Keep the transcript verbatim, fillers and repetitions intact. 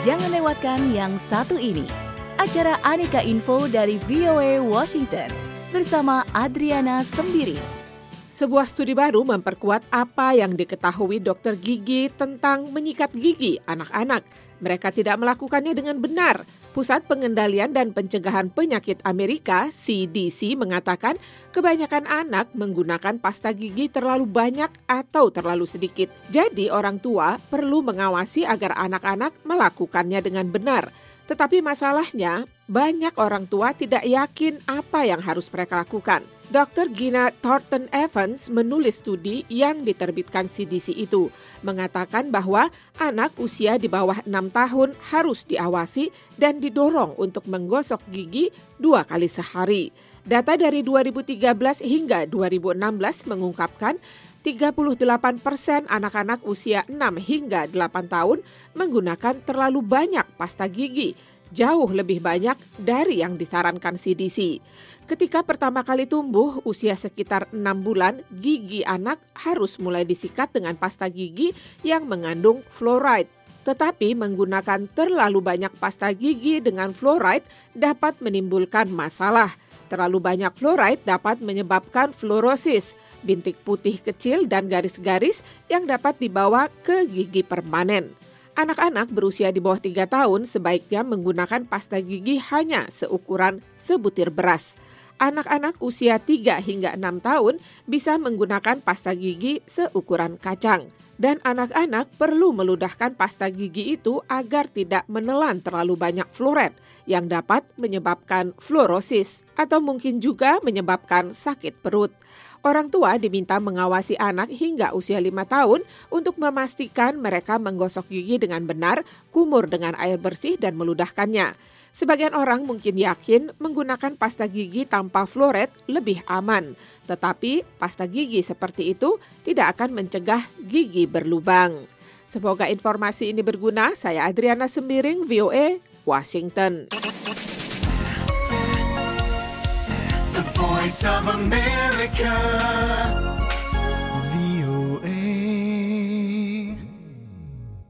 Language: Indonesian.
Jangan lewatkan yang satu ini. Acara Aneka Info dari V O A Washington bersama Adriana Sembiring. Sebuah studi baru memperkuat apa yang diketahui dokter gigi tentang menyikat gigi anak-anak. Mereka tidak melakukannya dengan benar. Pusat Pengendalian dan Pencegahan Penyakit Amerika, C D C, mengatakan kebanyakan anak menggunakan pasta gigi terlalu banyak atau terlalu sedikit. Jadi orang tua perlu mengawasi agar anak-anak melakukannya dengan benar. Tetapi masalahnya, banyak orang tua tidak yakin apa yang harus mereka lakukan. dokter Gina Thornton Evans menulis studi yang diterbitkan C D C itu, mengatakan bahwa anak usia di bawah enam tahun harus diawasi dan didorong untuk menggosok gigi dua kali sehari. Data dari dua ribu tiga belas hingga dua ribu enam belas mengungkapkan tiga puluh delapan persen anak-anak usia enam hingga delapan tahun menggunakan terlalu banyak pasta gigi, jauh lebih banyak dari yang disarankan C D C. Ketika pertama kali tumbuh, usia sekitar enam bulan, gigi anak harus mulai disikat dengan pasta gigi yang mengandung fluoride. Tetapi menggunakan terlalu banyak pasta gigi dengan fluoride dapat menimbulkan masalah. Terlalu banyak fluoride dapat menyebabkan fluorosis, bintik putih kecil dan garis-garis yang dapat dibawa ke gigi permanen. Anak-anak berusia di bawah tiga tahun sebaiknya menggunakan pasta gigi hanya seukuran sebutir beras. Anak-anak usia tiga hingga enam tahun bisa menggunakan pasta gigi seukuran kacang. Dan anak-anak perlu meludahkan pasta gigi itu agar tidak menelan terlalu banyak fluoride yang dapat menyebabkan fluorosis atau mungkin juga menyebabkan sakit perut. Orang tua diminta mengawasi anak hingga usia lima tahun untuk memastikan mereka menggosok gigi dengan benar, kumur dengan air bersih dan meludahkannya. Sebagian orang mungkin yakin menggunakan pasta gigi tanpa fluoride lebih aman, tetapi pasta gigi seperti itu tidak akan mencegah gigi berlubang. Semoga informasi ini berguna. Saya Adriana Sembiring, V O A, Washington. The Voice of America.